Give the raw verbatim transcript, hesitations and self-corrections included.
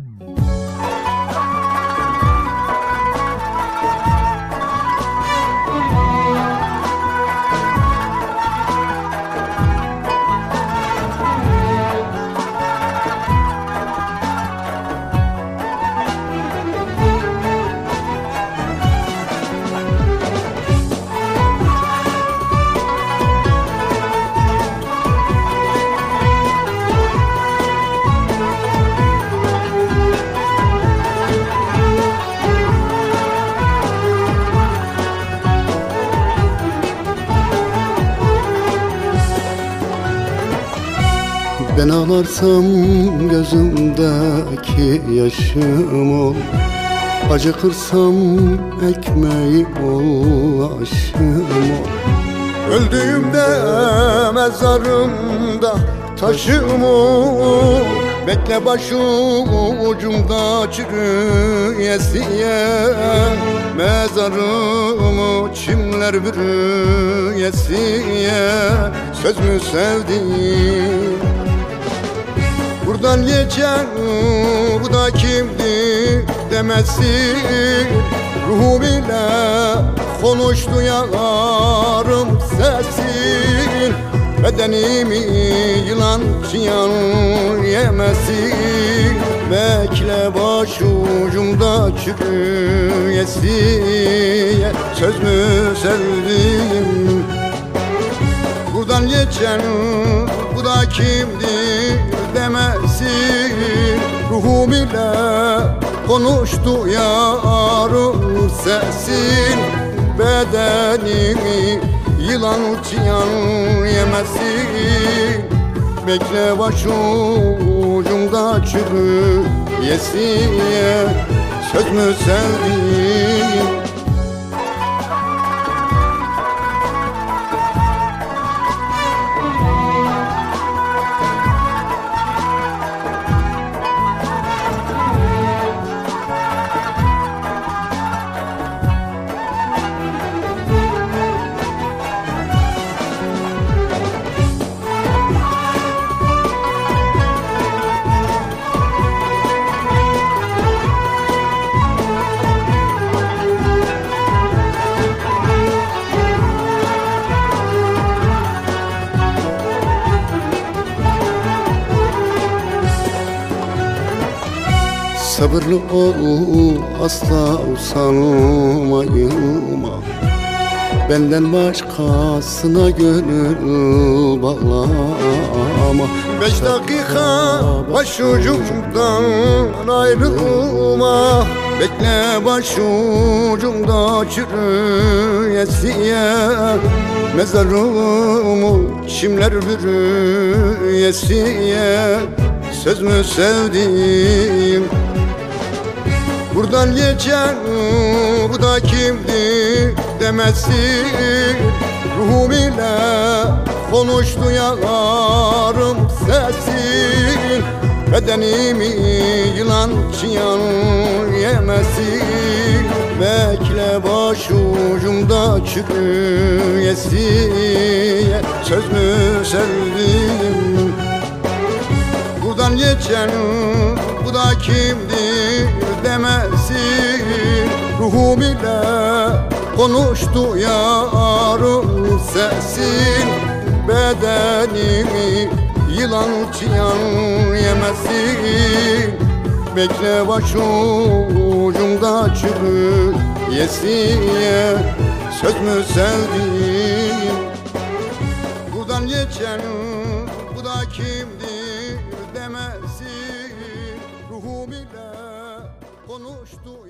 Ben ağlarsam gözümdeki yaşım ol, acıkırsam ekmeğim ol, aşım ol. Öldüğümde mezarımda taşım ol, bekle başucumda çürüyesiye. Mezarımı çimler bürüyesiye. Söz mü sevdim? Buradan geçen bu da kimdi demesin. Ruhum ile konuştu yarım sesin. Bedenimi yılan çiyan yemesin. Bekle başucumda çürüyesiye. Söz mü sevdim? Buradan geçen bu da kimdi demesin. Ruhum ile konuştu yarım sesin. Bedenimi yılan çiyan yemesin. Bekle başucumda çürüyesiye. Söz mü sevdim? Sabırlı ol, asla usanmayma. Benden başkasına gönül bağlama. Beş dakika başucumdan ayrılma. Bekle başucumda çürüyesiye. Mezarımı çimler bürüyesiye. Söz mü sevdim? Buradan geçen bu da kimdi demesin. Ruhum ile konuştu yarım sesin. Bedenimi yılan çiyan yemesin. Bekle başucumda çürüyesiye. Söz mü sevdim? Buradan geçen bu da kimdi demesin. Ruhum ile konuştu yarım sesin. Bedenimi yılan çiyan yemesin. Bekle başucumda çürüyesiye. Söz mü sevdim? Buradan geçen bu da kimdi demesin. Ruhum ile konuştu